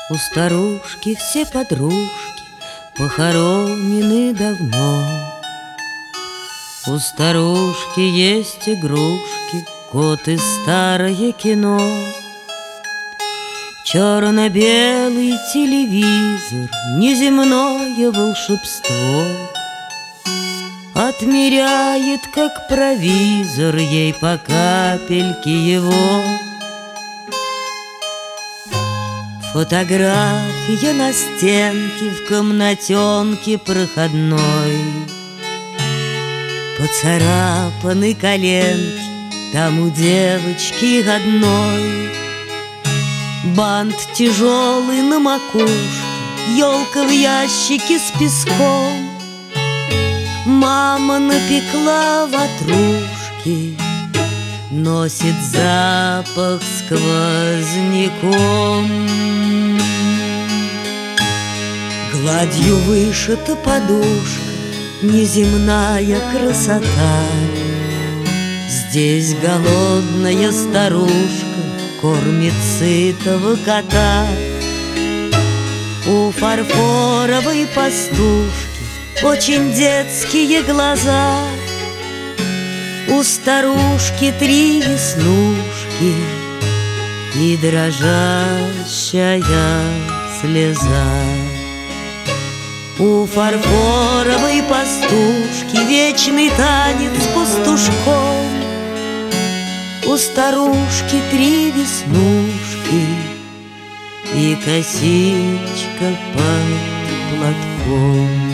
У старушки все подружки похоронены давно. У старушки есть игрушки, кот и старое кино. Черно-белый телевизор, неземное волшебство отмеряет, как провизор, ей по капельке его. Фотография на стенке в комнатенке проходной. Поцарапаны коленки там у девочки одной. Бант тяжелый на макушке, елка в ящике с песком. Мама напекла ватрушки, носит запах сквозняком. Гладью вышита подушка, неземная красота. Здесь голодная старушка кормит сытого кота. У фарфоровой пастушки очень детские глаза. У старушки 3 веснушки и дрожащая слеза. У фарфоровой пастушки вечный танец с пастушком. У старушки 3 веснушки и косичка под платком.